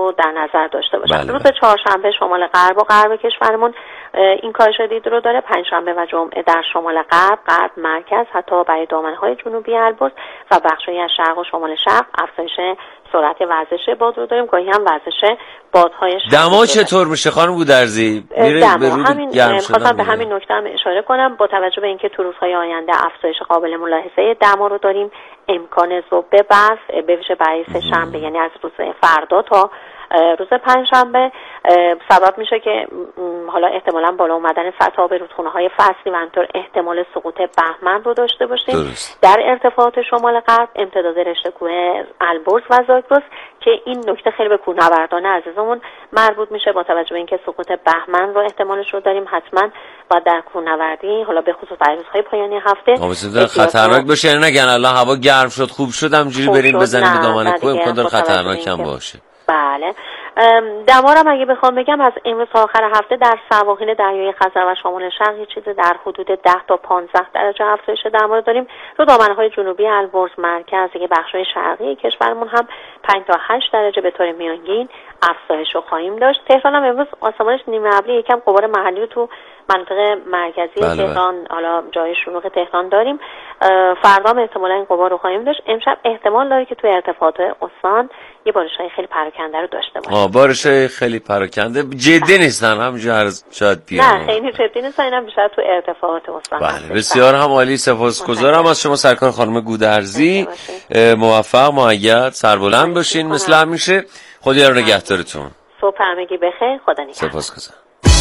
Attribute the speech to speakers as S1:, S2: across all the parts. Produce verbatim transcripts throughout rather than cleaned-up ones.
S1: رو در نظر داشته باشن.
S2: بله
S1: روز
S2: بله.
S1: چهارشنبه شمال غرب و غرب کشورمون این کاهش دید رو داره. پنجشنبه و جمعه در شمال غرب، غرب، مرکز، حتی برای دامنه‌های جنوبی البرز و بخش‌های از شرق و شمال شرق افزایش سرعت وزش باد رو داریم، گاهی هم وزش بادهای شدید.
S2: دما چطور میشه خانم گودرزی؟
S1: میره به رود گرم شدن. خواستم به همین نکته هم اشاره کنم. با توجه به اینکه تو روزهای آینده افزایش قابل ملاحظه دما رو داریم، امکان ذوب برف به ویژه برای سه شنبه، یعنی از روز فردا تا روز پنجشنبه سبب میشه که حالا احتمالاً بالا اومدن سطح آب رودخونه‌های فصلی و همینطور احتمال سقوط بهمن رو داشته باشیم.
S2: درست.
S1: در ارتفاعات شمال غرب امتداد رشته کوه البرز و زاگرس که این نکته خیلی به کوهنوردان عزیزمون مربوط میشه. با توجه به اینکه سقوط بهمن رو احتمالش رو داریم، حتما و در کوهنوردی حالا به خصوص در روزهای پایانی هفته
S2: مثلا خطرناک باشه، یعنی نگن الان هوا گرم شد خوب شد همجوری بریم بزنیم به دامن کوه، امکان داره خطرناک هم باشه.
S1: بله. دما رو اگه بخوام بگم از امروز تا آخر هفته در سواحل دریای خزر و شمال شرق یه چیز در حدود ده تا پانزده درجه افزایش دما رو داریم. رو دامنه‌های جنوبی البرز، مرکز، دیگه بخش‌های شرقی کشورمون هم پنج تا هشت درجه به طور میانگین افزایش رو خواهیم داشت. تهران هم امروز آسمانش نیمه ابری، یکم غبار محلی رو تو منطقه مرکزی
S2: بله
S1: تهران بله. حالا جای شلوغ تهران داریم. فردا هم احتمالاً این غبار رو خواهیم داشت. امشب احتمال داره که توی ارتفاعات استان یه بارش‌های خیلی پراکنده رو داشته باشیم.
S2: آه بارش‌های خیلی پراکنده جدی نیستن، همینجوری عرض شاید بیان.
S1: نه خیلی جدی نیستن، اینم بیشتر تو ارتفاعات استان.
S2: بله بسیار هم عالی، سپاسگزارم از شما سرکار خانم گودرزی. موفق، مؤید، سربلند باشین مثل همیشه. خدا یار نگهدارتون.
S1: صبح همگی بخیر. خدا نگهدار.
S2: سپاسگزارم.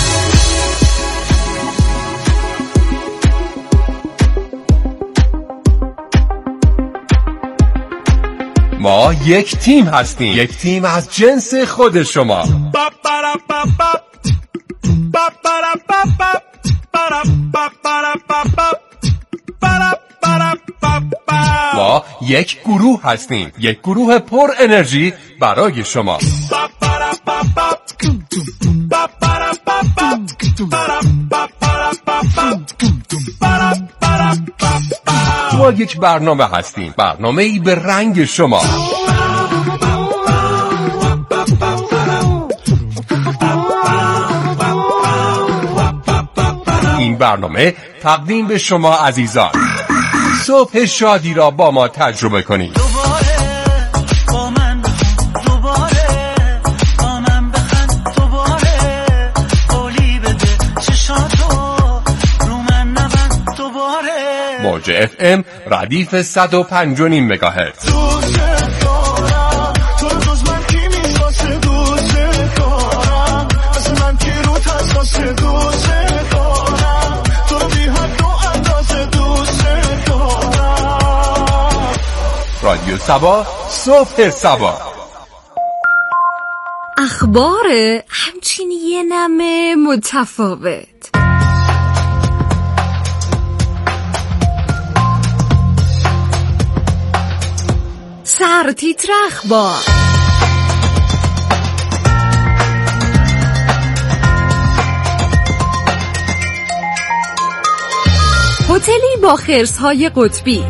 S3: ما یک تیم هستیم، یک تیم از جنس خود شما. ما یک گروه هستیم، یک گروه پر انرژی برای شما. ما یک برنامه هستیم، برنامه‌ای به رنگ شما. این برنامه تقدیم به شما عزیزان. صبح شادی را با ما تجربه کنید. موج اف ام ردیف صد و پنج و نیم مگاهرتز. رادیو سبا، صبح سبا.
S4: اخبار همچین یه نمه متفاوت. سر تیتر اخبار. هتلی با خرس‌های قطبی.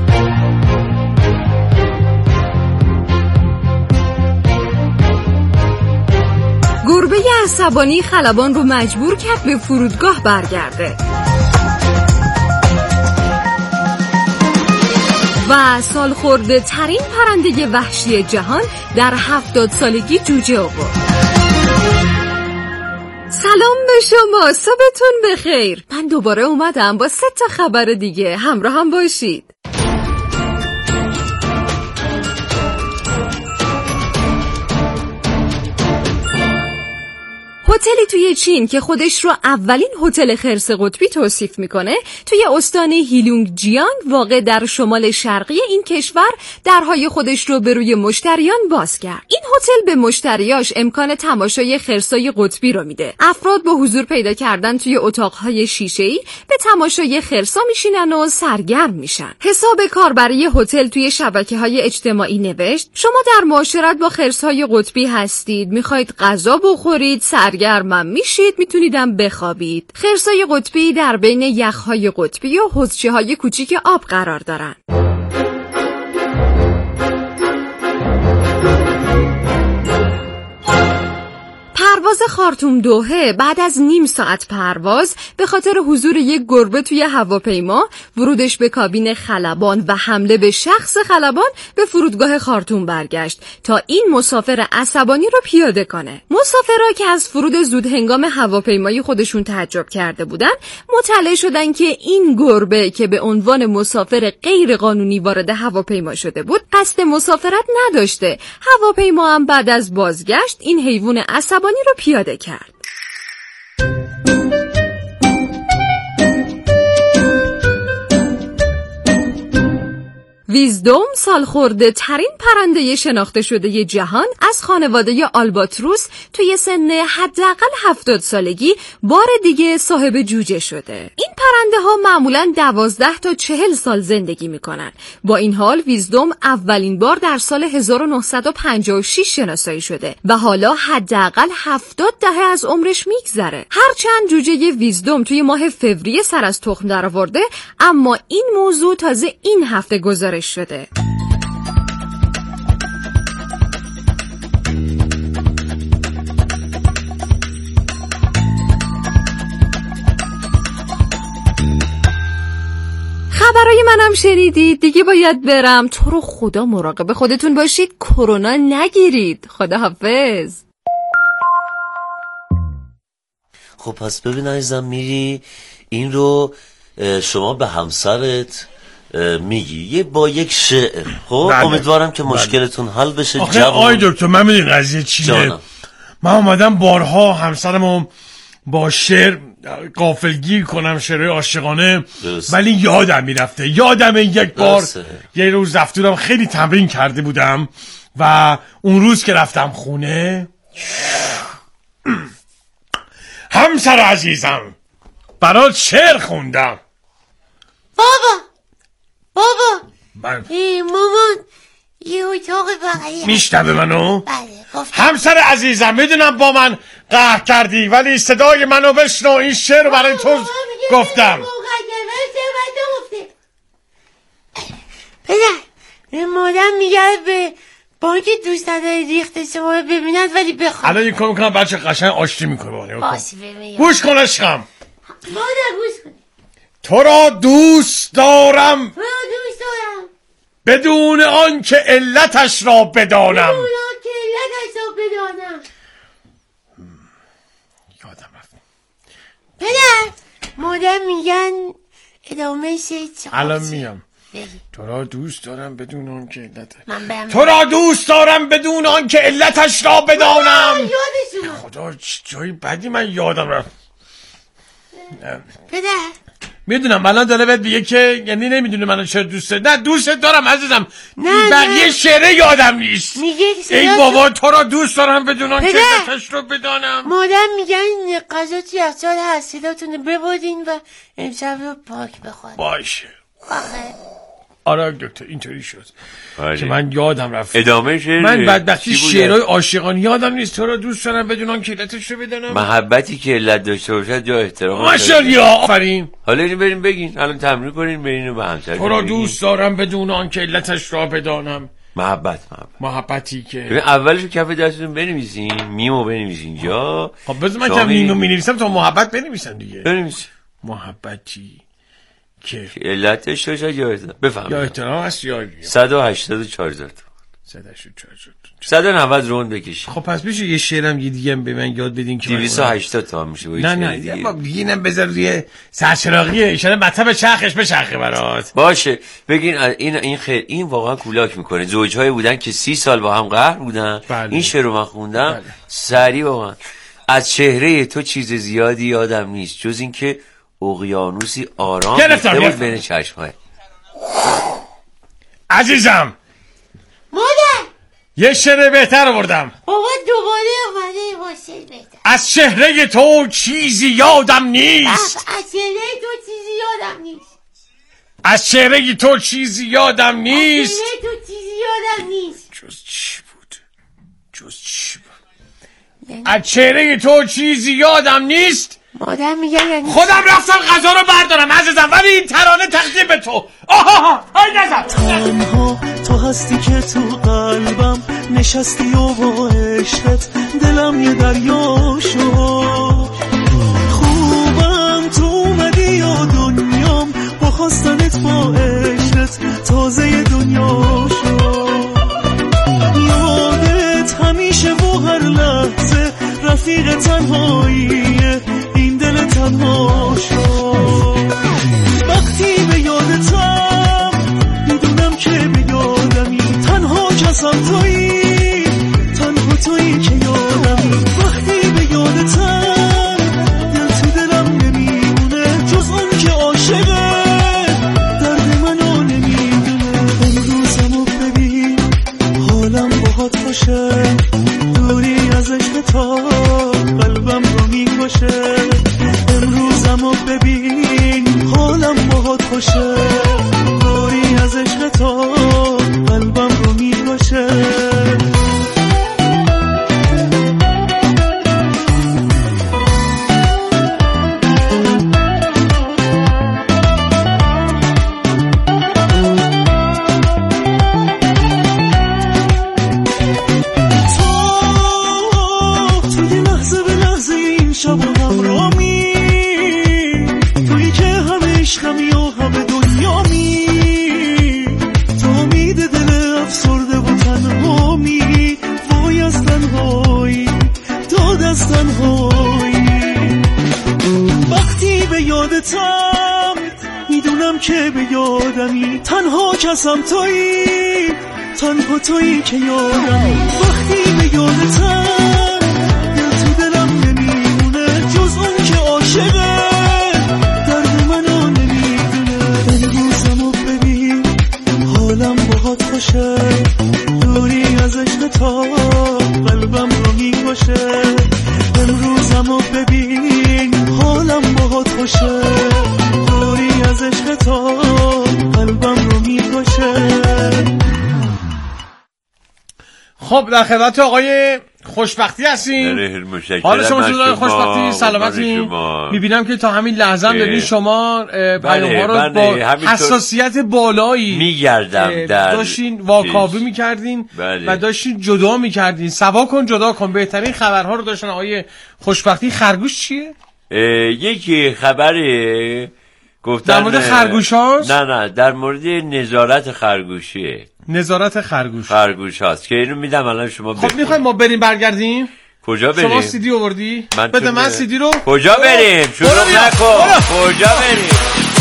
S4: گربه عصبانی خلبان رو مجبور کرد به فرودگاه برگرده. و سالخورده ترین پرنده وحشی جهان در هفتاد سالگی جوجه آورد. سلام به شما، صبحتون بخیر. من دوباره اومدم با سه تا خبر دیگه، همراه هم باشید. هتلی توی چین که خودش رو اولین هتل خرس قطبی توصیف میکنه، توی استان هیلونگجیانگ واقع در شمال شرقی این کشور درهای خودش رو به روی مشتریان باز کرد. این هتل به مشتریاش امکان تماشای خرسای قطبی رو میده. افراد با حضور پیدا کردن توی اتاقهای شیشه‌ای به تماشای خرسا میشینن و سرگرم میشن. حساب کاربری هتل توی شبکه‌های اجتماعی نوشت: شما در معاشرت با خرسای قطبی هستید، میخواید غذا بخورید، سرگرم گرمم میشید، میتونیدم بخوابید. خرسای قطبی در بین یخهای قطبی و حوضچه‌های کوچیک آب قرار دارن. پرواز خارتوم دوحه بعد از نیم ساعت پرواز به خاطر حضور یک گربه توی هواپیما، ورودش به کابین خلبان و حمله به شخص خلبان به فرودگاه خارتوم برگشت تا این مسافر عصبانی رو پیاده کنه. مسافرها که از فرود زود هنگام هواپیمای خودشون تعجب کرده بودن، مطلع شدن که این گربه که به عنوان مسافر غیر قانونی وارد هواپیما شده بود، قصد مسافرت نداشته. هواپیما هم بعد از بازگشت این حیوان عصبانی رو پیاده کرد. ویزدوم سالخورده ترین پرنده شناخته شده جهان از خانواده آلباتروس توی سن حداقل هفتاد سالگی بار دیگه صاحب جوجه شده. این پرنده ها معمولاً دوازده تا چهل سال زندگی میکنن. با این حال ویزدوم اولین بار در سال هزار و نهصد و پنجاه و شش شناسایی شده و حالا حداقل هفتاد دهه از عمرش میگذره. هرچند جوجه ویزدوم توی ماه فوریه سر از تخم درآورده، اما این موضوع تازه این هفته گزارش شده. خبرای منم شنیدید دیگه، باید برم. تو رو خدا مراقب خودتون باشید، کرونا نگیرید. خداحافظ.
S2: خب پس ببین عزیزم، میری این رو شما به همسرت میگی یه با یک شعر. خب امیدوارم که مشکلتون حل بشه.
S5: آخه آی دکتر من میدونی قضیه چیه؟ من اومدم بارها همسرمو با شعر غافلگیر کنم، شعر عاشقانه، ولی یادم میرفته. یادم یک بار یه روز رفتم خیلی تمرین کرده بودم و اون روز که رفتم خونه، همسر عزیزم برات شعر خوندم.
S6: بابا بابا
S5: من
S6: ای مامان یه اتاق بغلی
S5: میشنوه منو؟
S6: بله گفتم.
S5: همسر عزیزم میدونم با من قهر کردی، ولی صدای منو بشنو، این شعر رو برای تو گفتم.
S6: پدر مادم میگه به بانک دوست نداره ریخت شما رو ببیند ولی بخواه.
S5: الان این کار میکنم بچه قشنگ آشتی میکنه.
S6: باشه ببین
S5: گوش کن عشقم.
S6: مادر گوش کن.
S5: تو را دوست دارم،
S6: تو را دوست دارم
S5: بدون آن که علتش را بدانم.
S6: بدون آن که علتش را بدانم.
S5: یادم رفت.
S6: پدر مادر میگن ادامه شد.
S5: الان میام. تو را دوست دارم بدون آن که علتش تو را دوست دارم بدون آن که علتش را بدانم.
S6: یادشون
S5: خدا جایی بدی من یادم رفت.
S6: پدر
S5: میدونم الان داره بهت بگه که یعنی نمیدونه منو چرا دوست داری. نه دوست دارم عزیزم،
S6: نه
S5: بقیه
S6: نه.
S5: شعره یادم نیست.
S6: میگه
S5: ای بابا تو را دوست دارم بدون آن که علتش را بدانم.
S6: مادر میگن غذا توی یخچال هست، صداتون ببودین و امشب رو پاک بخورین.
S5: باشه
S6: آخه
S5: آره دکتر اینطوری شد که من یادم رفت.
S2: ادامه شعر
S5: من بدبختی شعرهای عاشقانه یادم نیست. تو را دوست دارم بدون آن که علتش رو بدانم.
S2: محبتی که علت داشته باشد جا احترام.
S5: ماشاءالله آفرین.
S2: حالا اینو بریم بگین، الان تمرین کنین، برین و به همسر
S5: تو را دوست دارم بدون آن که علتش را بدانم.
S2: محبت محبت
S5: محبتی که
S2: ببین اولشو کف دستتون بنویسین، میمو بنویسین اینجا.
S5: خب بذار من که میمو می‌نویسم تو محبت بنویسم دیگه.
S2: بنویس
S5: محبتی که
S2: علتش شاید یا احترام. بفهم
S5: یا احترام است یا
S2: صد و هشتاد و چهار هزار صد و نود روند بکشید.
S5: خب پس میشه یه شعرم یه دیگه به من یاد بدین که
S2: دویست و هشتاد تومن میشه.
S5: نه نه دیگه با بگینم بذار روی سرچراغیه ایشالا مطب چرخش بچرخه برات.
S2: باشه بگین این این خیر این واقعا کولاک میکنه. زوجهایی بودن که سی سال با هم قهر بودن.
S5: بله.
S2: این شعر رو من خوندم.
S5: بله.
S2: سریع واقعا از چهره تو چیز زیادی یادم نیست جز این که اقیانوسی آرام
S5: گرفتم
S2: بود بین چشمای.
S5: عزیزم
S6: مادر
S5: یه شعر بهتر آوردم.
S6: بابا دوباره اومده باشه بهتر.
S5: از چهره تو چیزی یادم نیست.
S6: از چهره تو چیزی یادم نیست.
S5: از چهره تو چیزی یادم نیست.
S6: از چهره تو چیزی یادم نیست.
S5: جز چی بود؟ جز چی بود؟ از چهره تو چیزی یادم نیست.
S6: مادر میگه یعنی
S5: خودم رفتم غذا رو بردارم عزیزم، ولی این ترانه تقدیم به تو. آها های نظر
S7: تنها تو هستی که تو قلبم نشستی و با عشقت دلم یه دریا شد. خوبم تو اومدی و دنیام با خواستنت با عشقت تازه دنیا شد. یادت همیشه و هر لحظه رفیق تنهاییه این دل تنها شد. وقتی به یادتم میدونم که به یادمی تنها کسم تویی، تنها تویی که یادمی. وقتی به یادتم دل تو دلم نمیمونه جز اون که عاشقه درد منو نمیدونه. امروزمو ببین حالم باهات خوشه، دوری از عشق تا قلبم رو میکشه. امروزمو ببین حالم باهات خوشه، دوری از عشق تا قلبم رو میکشه. وقتی به یادتم میدونم که به یادمی تنها کسم تویی، تنها تویی که یادمی. وقتی به یادتم دل تو دلم نمیمونه جز اون که عاشقه درد منو نمیدونه. امروزمو ببین حالم باهات خوشه، دوری از عشق تا قلبم رو میکشه. امروزمو ببین حالم باهات خوشه، دوری از عشق تا قلبم رو میکشه.
S5: خب در خدمت آقای خوشبختی هستیم. حالا شما شما خوشبختی سلامتی. میبینم که تا همین لحظه هم دارین شما پیام ها رو با حساسیت بالایی
S2: میگردم در
S5: داشتین واکاوی میکردین و داشتین جدا میکردین. سوا کن جدا کن. بهترین خبرها رو داشتن آقای خوشبختی. خرگوش چیه؟
S2: یکی خبره گفتن
S5: در مورد خرگوش هاست؟
S2: نه نه در مورد نظارت خرگوشیه.
S5: نظارت خرگوش
S2: خرگوش هاست که اینو میدم الان شما
S5: خب میخوایم ما بریم برگردیم.
S2: کجا بریم؟
S5: شما سیدی آوردی؟ بده من سیدی رو.
S2: کجا بریم؟ شروع نکن. کجا بریم؟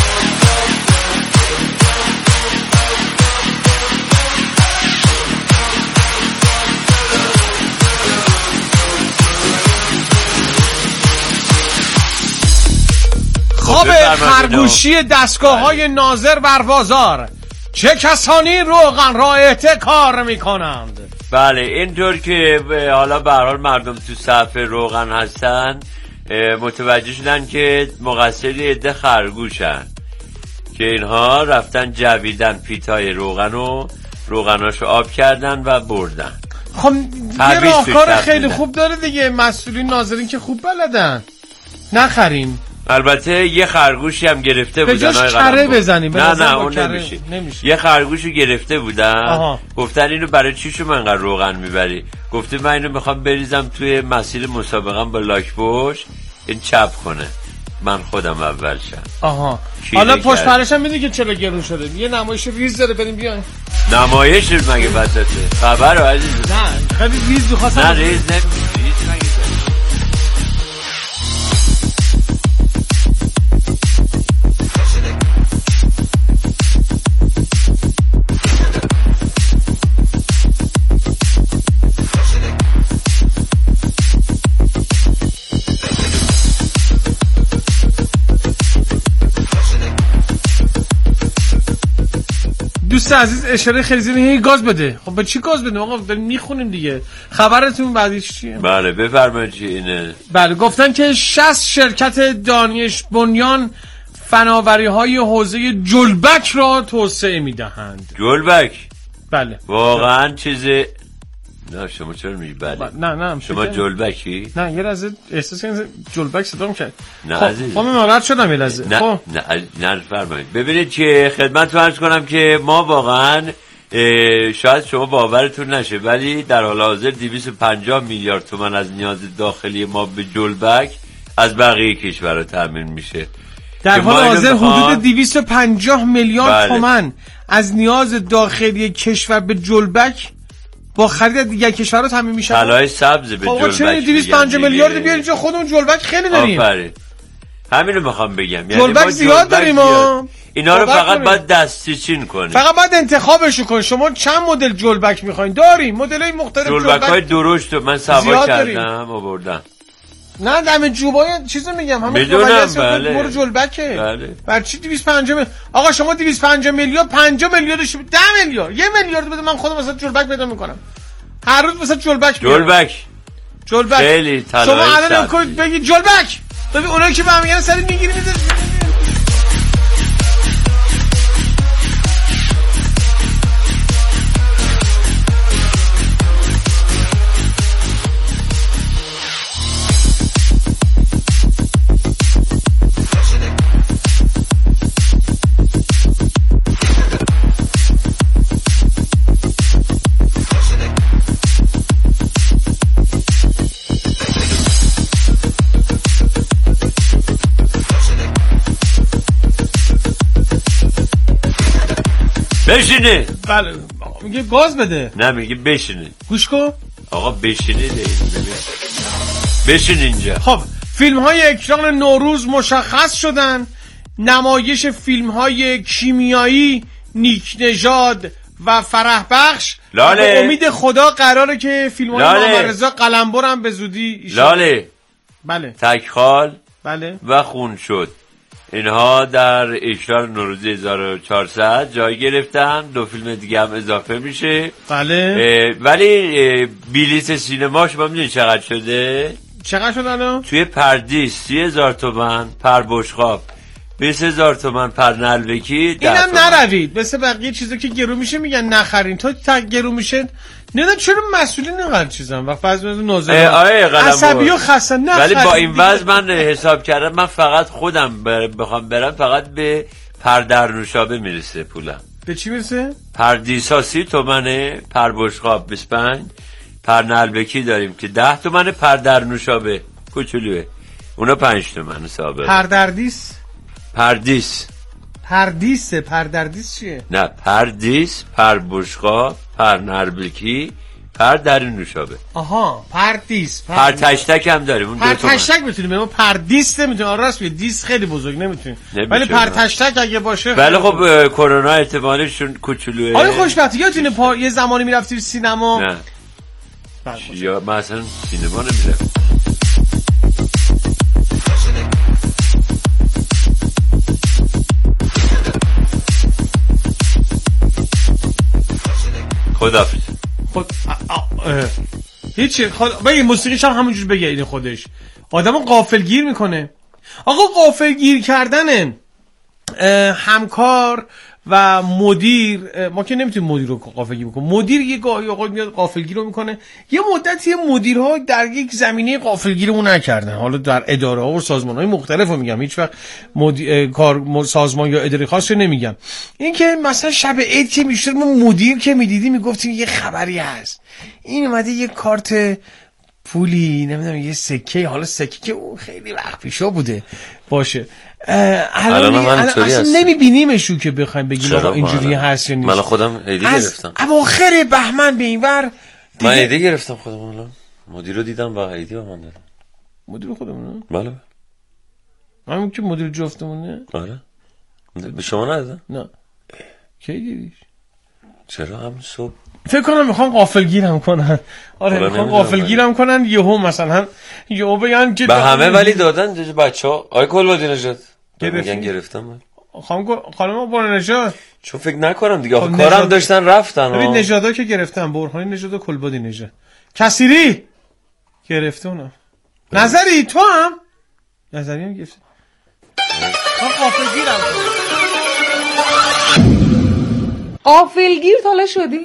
S5: خواب خرگوشی دستگاه های ناظر بر بازار. چه کسانی روغن را احتکار میکنند؟
S2: بله اینطور که حالا به هر حال مردم تو صف روغن هستن متوجه شدن که مقصری عده خرگوشن که اینها رفتن جویدن پیتای روغن و روغناشو آب کردن و بردن.
S5: خب یه راهکار خیلی خوب داره دیگه. مسئولین ناظرین که خوب بلدن. نخریم.
S2: البته یه خرگوشی هم گرفته بودن.
S5: به جاش کره بزنیم.
S2: نه نه اون نمیشه. نمیشه. یه خرگوشو گرفته بودن. آها. گفتن اینو برای چی شما انقدر روغن میبری؟ گفته من اینو میخوام بریزم توی مسیر مسابقم با لاک‌پشت این چپ کنه من خودم اول شم.
S5: آها. حالا پشت پرش هم میدونی که چرا گرون شده. یه نمایش ریز داره بریم بیاین.
S2: نمایش مگه بساته خبر عزیز؟
S5: نه خیلی ریز می‌خواستم.
S2: نه ریز نمیشه. ریز مگه
S5: دوست عزیز اشاره خیلی زیادی گاز بده. خب به چی گاز بدیم آقا؟ داریم میخونیم دیگه. خبرتون بعدیش چیه؟
S2: بله بفرمایید چی اینه؟
S5: بله گفتن که شصت شرکت دانش بنیان فناوری‌های حوزه جلبک را توسعه میدهند.
S2: جلبک؟
S5: بله.
S2: واقعا چیزی نه شما چرا میگی بله؟
S5: نه نه
S2: شما جلبکی؟
S5: نه یه لحظه احساس کردم جلبک صدام کرد.
S2: نه عزیز.
S5: خب من ناراحت شدم یه لحظه.
S2: نه
S5: خب
S2: نه نه فرمایید. ببینید که خدمتتون عرض کنم که ما واقعا شاید شما باورتون نشه ولی در حال حاضر دویست و پنجاه میلیارد تومان از نیاز داخلی ما به جلبک از بقیه کشورها تامین میشه.
S5: در حال حاضر حدود دویست و پنجاه میلیارد بله. تومان از نیاز داخلی کشور به جلبک با خرید دیگر کشورها تامین میشه.
S2: طلای سبز به جلبک.
S5: چرا دویست و پنجاه میلیارد بیاریم اینجا خودمون جلبک خیلی داریم.
S2: آفرین. همینو میخوام بگم.
S5: یعنی جلبک زیاد داریم ما.
S2: اینا رو فقط باید دستچین کنیم.
S5: فقط باید انتخابشو کنیم. شما چند مدل جلبک میخواین؟ داریم مدلای مختلف جلبک.
S2: جلبک‌های درشت من سوا کردم آوردم.
S5: نه دم جوبای چیزو میگم همون
S2: میدونم بله
S5: برو جلبکه
S2: بله.
S5: بر چی دویست و پنجاه میلیارد آقا شما دویست و پنجاه میلیارد پنجاه میلیاردش ده میلیارد یه میلیارد بده من خودم مثلا جلبک پیدا میکنم هر روز مثلا جلبک
S2: جلبک
S5: جلبک
S2: خیلی طلای
S5: شما الان کوید بگید جلبک ببین اونایی که به هم میگن سری میگیری میذاری.
S2: بشینه.
S5: بله میگه گاز بده.
S2: نه میگه بشینه.
S5: گوش کن.
S2: آقا بشینه ده. بشین اینجا.
S5: خب فیلم های اکران نوروز مشخص شدن. نمایش فیلم های کیمیایی نیک نژاد و فرح بخش.
S2: لاله.
S5: به امید خدا قراره که فیلم های محمد قلمبر هم به زودی ایشون.
S2: لاله.
S5: بله.
S2: تکخال.
S5: بله.
S2: و خون شد. اینها در اکران نوروز هزار و چهارصد جای گرفتن. دو فیلم دیگه هم اضافه میشه.
S5: بله.
S2: ولی بلیت سینماش ما میدونی چقدر شده؟
S5: چقدر شده الان؟
S2: توی پردیس سی هزار تومن پر بشقاب، بیست هزار تومن پر نلبکی.
S5: اینم نروید مثل بقیه چیزا که گرو میشه میگن نخرین. تا تا گرو میشه نه چرا مسئولین اینقدر چیزن وقت از نازل عصبی و خسته نه.
S2: ولی با این وضع من حساب کردم من فقط خودم بخوام برم فقط به پر در نوشابه میرسه پولم.
S5: به چی میرسه؟
S2: پردیسا سی تومنه، پر بشقاب بیست و پنج، پر نلبکی داریم که ده تومنه، پر در نوشابه کوچولوه اونا پنج تومنه صاحب.
S5: پردردیس
S2: پردیس
S5: پردیسه پردردیس چیه؟
S2: نه پردیس، پر بشقاب، پر نلبکی، پر در نوشابه.
S5: آها پردیس
S2: پر تشتک هم داریم اون
S5: پر تشتک میتونیم ما پردیس نمیتونیم. راست میگی دیس خیلی بزرگ نمیتونیم ولی پر تشتک اگه باشه.
S2: ولی خب کرونا احتمالشون کوچولوئه.
S5: آره خوشبختی یادتونه پا... یه زمانی میرفتیم سینما.
S2: نه یا مثلا سینما نمیرفتم. خدافظ.
S5: خود هیچی خود بگی موسیقیش هم همونجور بگه این خودش آدمو غافلگیر میکنه. آقا غافلگیر کردن همکار و مدیر ما که نمیتونیم مدیر رو غافلگیر بکنیم. مدیر یه گاهی آقا میاد غافلگیر رو میکنه. یه مدتی مدیرها در یک زمینه غافلگیر رو نکردن. حالا در اداره ها و سازمان های مختلف رو میگم هیچ وقت مدیر... کار سازمان یا اداره خاص رو نمیگم. این که مثلا شب عید که میشد ما مدیر که میدیدیم میگفتیم یه خبری هست این اومده یه کارت پولی نمیدونم یه سکه حالا سکه که اون خیلی وقت پیشا بوده باشه الان اصلا نمیبینیمشو که بخوایم بگیم آقا اینجوری هست یا نیست.
S2: من خودم عیدی گرفتم
S5: اواخر بهمن به این ور
S2: من عیدی گرفتم خودم الان مدیر رو دیدم با عیدی با من دارم.
S5: مدیر خودمونه؟
S2: بله
S5: همون که مدیر جفتمونه؟
S2: آره به شما ندادم؟
S5: نه کی دیدیش؟
S2: چرا هم صبح
S5: فکر کنم میخوان غافلگیرم کنن. آره میخوان غافلگیرم کنن یهو مثلا یهو بگن که
S2: به همه ولی دادن بچه‌ها. آی کلبادی نژاد میگن گرفتم من.
S5: خانم خانم برهان نژاد
S2: چون فکر نکنم دیگه آخه کارم داشتن رفتن.
S5: ببین نژادا که گرفتن برهان نژاد و کلبادی نژاد. کثیری گرفته اونا. نظری تو هم نظری هم گرفته. من غافلگیرم.
S4: غافلگیر تاله شدی؟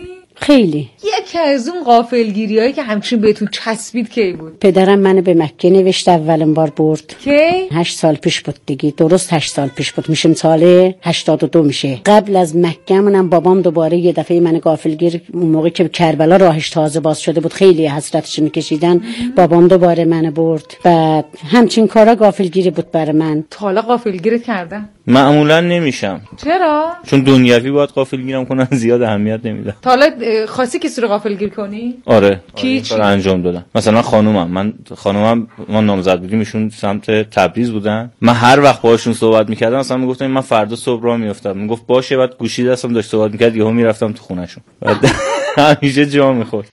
S8: خیلی.
S4: یکی از اون غافلگیریایی که همچین بهتون چسبید کی بود؟
S8: پدرم منو به مکه نوشته اولین بار برد.
S4: کی؟
S8: هشت سال پیش بود دیگه. درست هشت سال پیش بود. میشم سال هشتاد و دو میشه. قبل از مکه منم بابام دوباره یه دفعه من غافلگیر، اون موقع که کربلا راهش تازه باز شده بود، خیلی حسرتش میکشیدن. بابام دوباره منو برد. بعد همچین کارا غافلگیری بود برای من.
S4: تا حالا غافلگیرت کردن؟
S9: معمولا نمیشم.
S4: چرا؟
S9: چون دنیوی باید غافلگیرم کنن، زیاد اهمیت نمیدم.
S4: تا حالا خاصی کسی رو غافلگیر کنی؟
S9: آره.
S4: کی
S9: چی؟ آره انجام دادم. مثلا خانومم، من خانومم ما نامزد بودیم، ایشون سمت تبریز بودن. من هر وقت باهاشون صحبت میکردم مثلا میگفتم من فردا صبح راه میافتم، میگفت باشه، بعد گوشی دستم داشت صحبت میکرد، یهو میرفتم تو خونهشون. بعد همیشه جا میخورد.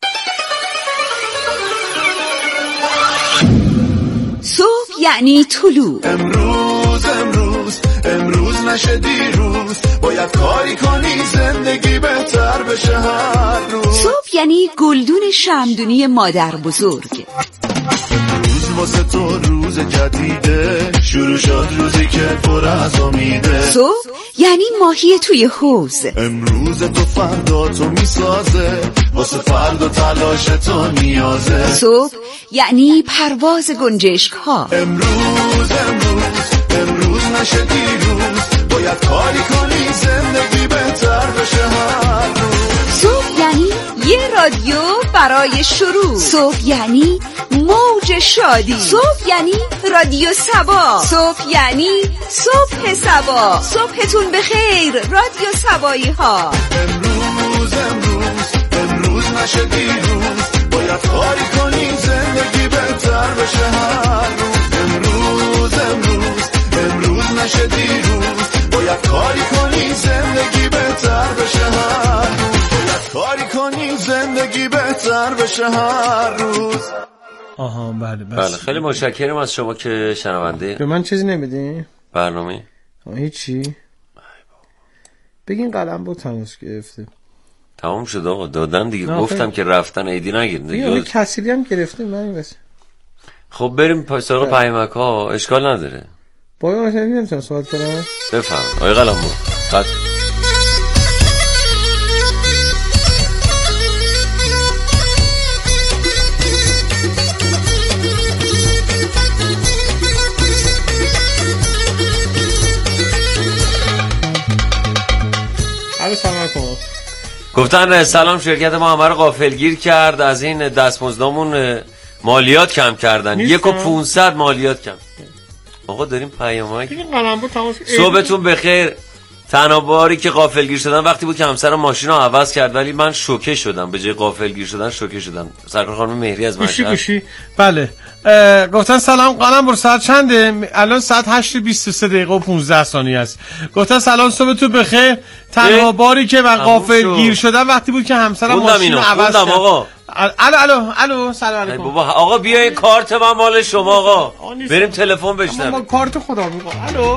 S10: صبح یعنی طلوع.
S11: امروز امروز امروز نشه دیروز، باید کاری کنی زندگی بهتر بشه هر روز.
S10: صبح یعنی گلدون شمعدونی مادر بزرگ.
S11: روز واسه تو روز جدیده، شروع شد روزی که پر از امیده.
S10: صبح یعنی ماهی توی حوض.
S11: امروز تو فردا تو میسازه، واسه فردا تلاش تو نیازه.
S10: صبح یعنی پرواز گنجشک ها.
S11: امروز امروز امروز نشه دیروز، باید کاری کنی زندگی بهتر بشه هر روز.
S10: صبح یعنی یه رادیو برای شروع. صبح یعنی موج شادی. صبح یعنی رادیو صبا. صبح یعنی صبح صبا. صبحتون بخیر رادیو صبایی ها.
S11: امروز امروز امروز نشه دیروز، باید کاری کنی زندگی بهتر بشه هر روز. امروز امروز امروز نشه دیروز، باید کاری کنی زندگی بهتر بشه هر روز. باید کاری کنی زندگی بهتر بشه هر روز.
S5: آها بله بس.
S2: بله خیلی متشکرم از شما که شنونده.
S5: به من چیزی نمیدین؟
S2: برنامه؟
S5: هیچی. بگین قلم با تماس گرفته.
S2: تمام شد آقا، دادن دیگه. گفتم که رفتن ایدی نگیرین
S5: دیگه. کسیری هم گرفتیم من بس.
S2: خب بریم پای سراغ پیامک ها، اشکال نداره.
S5: با من نمیتونم صحبت کنم.
S2: بفهم آقای قلمو. قد گفتن سلام، شرکت ما همه رو غافلگیر کرد، از این دستمزدامون مالیات کم کردن، یک و پونصد مالیات کم. آقا داریم پیامک. صبحتون بخیر. تنها باری که غافلگیر شدم وقتی بود که همسرم ماشین رو عوض کرد، ولی من شوکه شدم، به جای غافلگیر شدن شوکه شدم. سرکار خانم مهری از مشهد.
S5: گوشی گوشی بله. گفتن سلام قلم بر، ساعت چنده؟ الان ساعت هشت و بیست و سه دقیقه و پانزده ثانیه است. گفتن سلام صبحتون بخیر. تنها باری که من غافلگیر شدم وقتی بود که همسرم ماشین رو عوض کرد.
S2: آقا
S5: الو الو الو سلام علیکم.
S2: بابا آقا بیا این کارت من مال شما آقا. بریم تلفن بشنویم.
S5: ما کارت خدا میگم. الو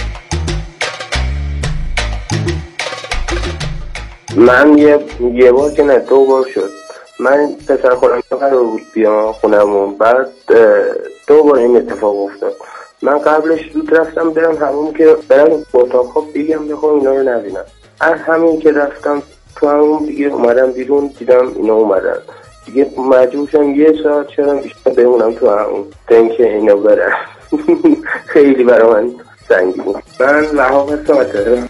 S12: من یه یه بار که نه دو بار شد، من پسر خودم قرار بود بیام خونمون، بعد دو بار این اتفاق افتاد. من قبلش زود رفتم برم همون که برم اتاق خواب بگم بخوام اینا رو نبینم. از همین که رفتم تو همون دیگه اومدم بیرون دیدم اینا اومدن دیگه، مجبور شدم یه ساعت شدم بیشتر بمونم تو همون تا اینکه اینا برن. خیلی برای من سنگین بود. من وهاب هستم.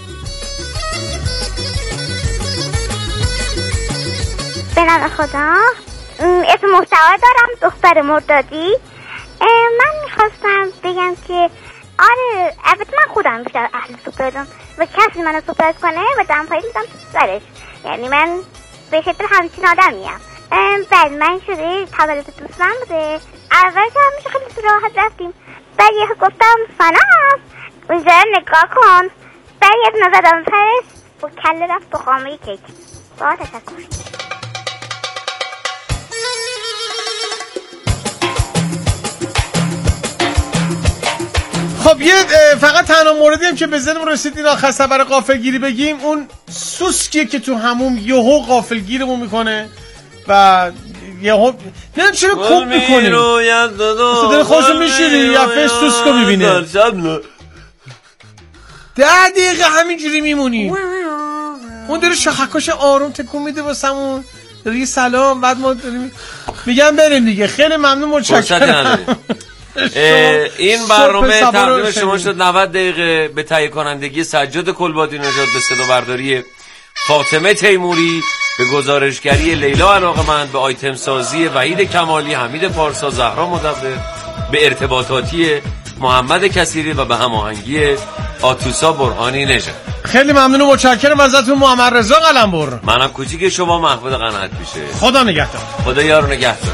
S13: به نام خدا، اسم محتوا دارم، دختر مردادی. من میخواستم بگم که آره البته من خودم بیشتر اهل سپردم و کسی منو سپرد کنه و دم پایی میدم تو سرش، یعنی من به شکل همچین آدمیم. بعد من شده تولد دوستم بوده، اول که همیشه خیلی راحت رفتیم، بعد یه گفتم سلام اونجا نگاه کن، بعد یه نزدم سرش و کله رفت تو خامه کیک. با تشکر.
S5: خب یه فقط تنها موردی هم که به ذهنم رسید این آخر سبر غافلگیری بگیم، اون سوسکیه که تو همون یهو غافلگیرمون میکنه و یهو نمیدونم چرا کوب میکنی اصلا دل خوشو میشیری یا فیس سوسکو میبینه ده دقیقه همینجوری میمونی. اون داره شاخکاش آروم تکون میده واسمون، داره سلام، بعد ما داریم میگم بریم دیگه. خیلی ممنون، متشکرم.
S2: این برنامه تقدیم شما شد نود دقیقه به تهیه کنندگی سجاد کلبادی نژاد، به صدا برداری فاطمه تیموری، به گزارشگری لیلا علاقمند، به آیتم سازی وحید کمالی، حمید پارسا، زهرا مدبر، به ارتباطاتی محمد کثیری و به هماهنگی آتوسا برهانی نژاد.
S5: خیلی ممنون و متشکرم ازتون. محمد رضا قلمبر.
S2: منم کوچیک شما محمود قناعت میشه.
S5: خدا نگهدار.
S2: خدا یار نگهدار.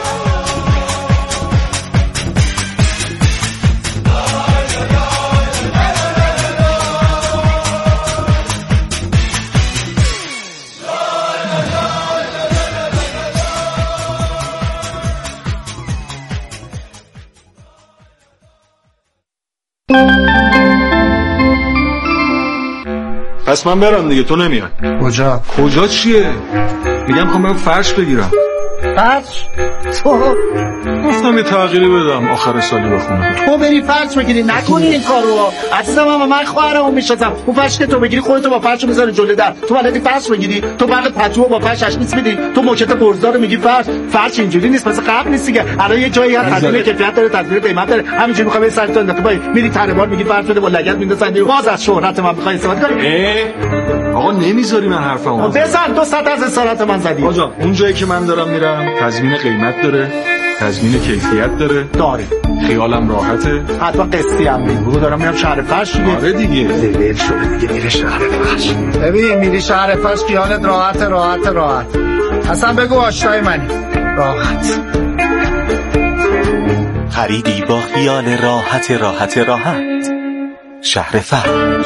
S14: پس من برم دیگه، تو نمیای.
S15: کجا؟
S14: کجا چیه؟ میگم میخوام برم فرش بگیرم.
S15: فرش؟ تو؟
S14: گفتم یه تغییری بدم آخر سالی بخونم.
S15: تو بری فرش بگیری، نکنی این کارو. عزیزم هم من خواهرمو میشناسم. اون فرش که تو بگیری خودتو با فرش میذاری جلوی در. تو بلدی فرش بگیری؟ تو بعد پتو با فرش اشمیس میدی. تو موکت برزدار میگی فرش. فرش اینجوری نیست، مثلا قبل نیست دیگه. الان یه جایی هست تدبیر کیفیت داره، تدبیر قیمت داره. همینجوری میخوام یه سرتون انداخته بایی. میری تربار میگی فرش بده با لگد میندازن. باز از شهرت من میخوای استفاده کنی؟
S14: آقا نمیذاری من حرفمو
S15: بزن. دو صد از اصالت من زدی.
S14: آقا اون جایی که من دارم میرم تضمین قیمت داره، تضمین کیفیت داره.
S15: داره.
S14: خیالم راحته.
S15: حتما قسطی هم میگو. دارم میرم شهر فرش دیگه.
S14: آره دیگه.
S15: دلیل شده دیگه، میری شهر فرش. ببین میری شهر فرش خیالت راحت راحت راحت. اصلا بگو آشنای منی. راحت.
S16: خریدی با خیال راحت راحت راحت. شهر فرش.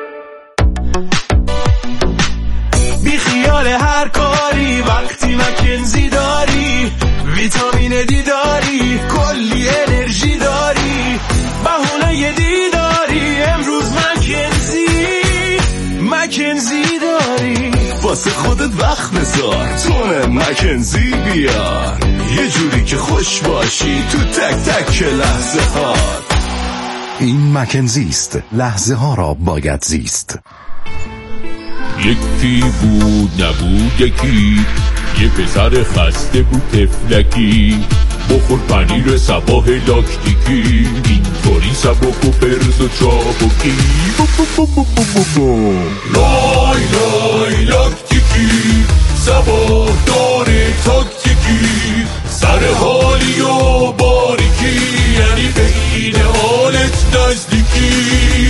S7: بی خیال هر کاری وقتی مکنزی داری، ویتامین دی داری، کلی انرژی داری، بهونه دیداری، امروز مکنزی مکنزی داری. واسه خودت وقت بذار، تونه مکنزی بیار، یه جوری که خوش باشی تو تک تک لحظه ها.
S16: این مکنزی است، لحظه ها را باید زیست.
S17: یکی بود نبود یکی، یه پسر خسته بود تفلکی، بخور پنیر سباه لاکتیکی، اینطوری سبک و فرز و چابکی. بو بو بو بو بو بو بو. لای لای لاکتیکی، سباه داره تاکتیکی، سر حالی و باریکی، یعنی به این حالت نزدیکی.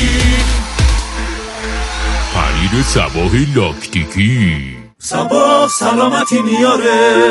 S17: پنیر سباه لاکتیکی،
S7: سباه سلامتی میاره.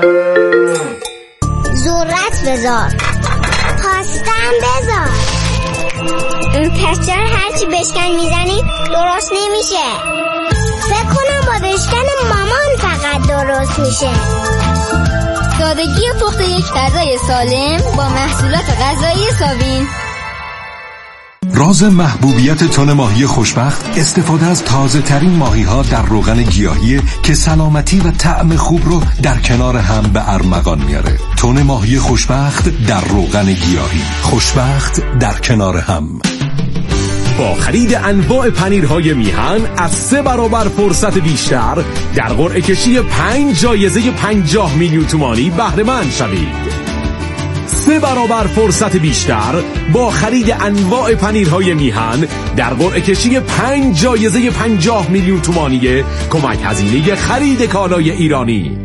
S13: ذرت بذار، پاستن بذار. این پسچر هرچی بشکن میزنی درست نمیشه. فکر کنم با بشکن مامان فقط درست میشه.
S18: سادگی و پخت یک غذای سالم با محصولات غذایی ساوین.
S16: راز محبوبیت تن ماهی خوشبخت استفاده از تازه ترین ماهی ها در روغن گیاهی که سلامتی و طعم خوب رو در کنار هم به ارمغان میاره. تن ماهی خوشبخت در روغن گیاهی، خوشبخت در کنار هم.
S19: با خرید انواع پنیرهای میهن از سه برابر فرصت بیشتر در قرعه کشی پنج جایزه پنجاه میلیون تومانی بهره مند شوید. سه برابر فرصت بیشتر با خرید انواع پنیرهای میهن در قرعه کشی پنج جایزه پنجاه میلیون تومانی کمک هزینه خرید کالای ایرانی.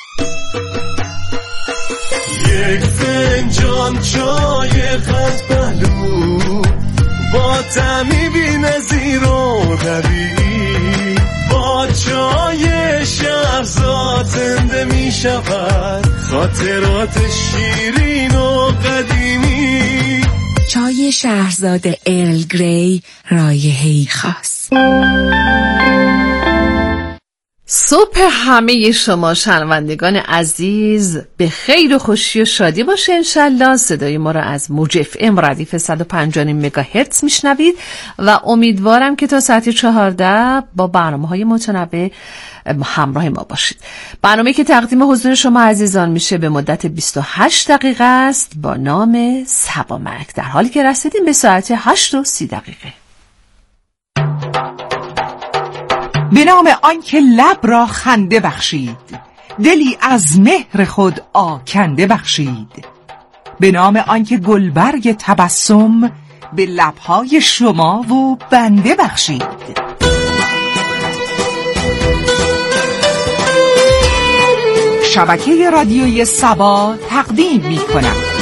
S7: یک فنجان چای قند پهلو با طعمی بی‌نظیر و طبیعی، با چای شهرزاد زنده می شود خاطرات شیرین و قدیمی.
S10: چای شهرزاد ارل گری، رایحه‌ای خاص.
S20: صبح همه شما شنوندگان عزیز به خیر و خوشی و شادی باشه انشالله. صدای ما را از موج اف ام ردیف صد و پنج و نیم مگاهرتز میشنوید و امیدوارم که تا ساعت چهارده با برنامه های متنوع همراه ما باشید. برنامه که تقدیم حضور شما عزیزان میشه به مدت بیست و هشت دقیقه است با نام صبا مرگ، در حالی که رسیدیم به ساعت هشت و سی دقیقه.
S21: به نام آنکه لب را خنده بخشید، دلی از مهر خود آکنده بخشید. به نام آنکه گلبرگ تبسم به لبهای شما و بنده بخشید. شبکه رادیوی سبا تقدیم می کند